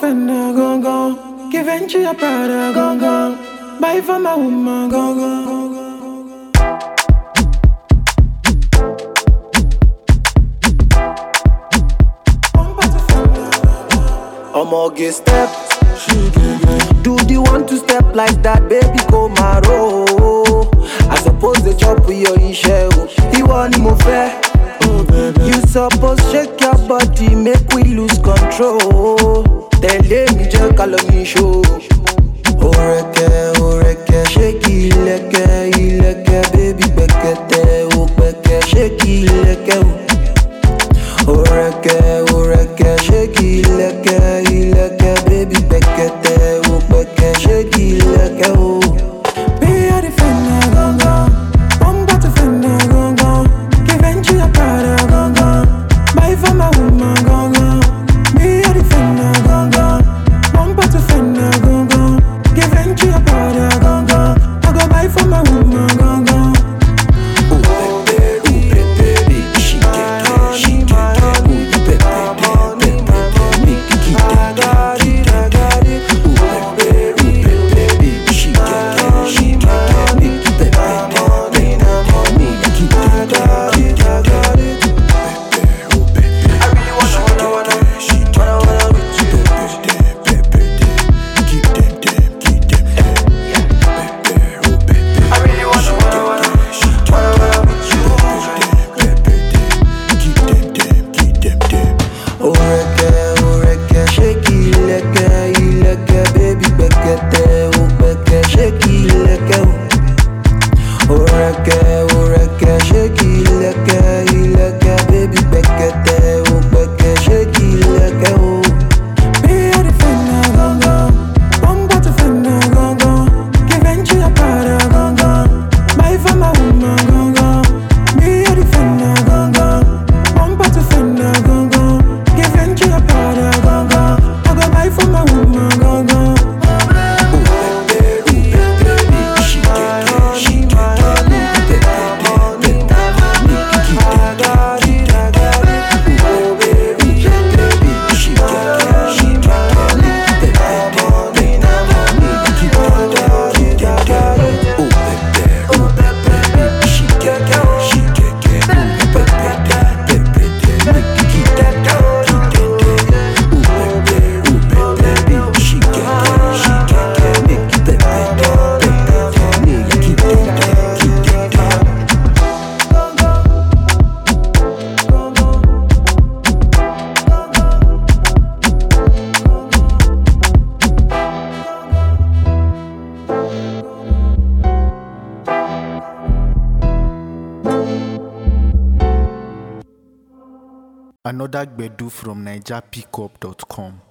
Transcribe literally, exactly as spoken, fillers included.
Finna gon' gon', give into your Prada gon' gon', buy for my woman gon' gon'. I'ma get step. Do the one to step like that, baby, go maro. I suppose the chop with your issue. You want mo fair. You suppose shake your body, make we lose control. Then let me just call me show. Oreke, oreke, shake it like a, like baby, bekete, oh beke, shake it like a. Oreke, oreke, shake it like a, like baby, bekete, oh beke, shake it like a. Me a the finna gon' gon', bumba to finna gon' gon', give into your Prada gon' gon', buy for my woman gon' gon'. Me a the finna gon' gon', bumba to finna gon' gon', give into your Prada gon' gon', I go buy for my woman gon' gon'. Oh baby, oh baby, she get it, she get it. Oh baby, baby, baby, make it keep it, keep it, keep it. Oh baby, baby, she get it, she get it. Make it, baby, baby, make it keep it, keep it, keep it. Oh baby, I really wanna, wanna, wanna, she get it, with you, baby, baby, keep them, them, keep them, them. Baby, oh baby, I really wanna, wanna, wanna, wanna, wanna with you, baby, keep them, them, keep them, them. Oreke, oreke, shake it like a, like a baby, bekete, oh beke, shake it like a. Oreke, oreke, shake it like a, like a baby, bekete, oh beke, shake it like a. Me a the finna gon' gon', bumba to finna gon' gon', give into your Prada gon' gon', buy for my woman gon' gon'. Me a the finna gon' gon', bumba to finna gon' gon', give into your Prada gon' gon', I go buy for my woman gon' gon'. Oh baby, oh baby, she get it, she get it. Oh baby, baby, make it keep it, keep it, keep it. Oh baby, baby, she get it, she get it. Make it, baby, baby, make it keep it, keep it, keep it. Oh baby, oh baby, she get it, she get it. Oh baby, baby, make it keep it, keep it, keep it. Oh baby, oh baby, she get it, she get it. Make it, baby, baby, make it keep it, keep it, keep it. Another Gbedu from Niger Pickup dot com.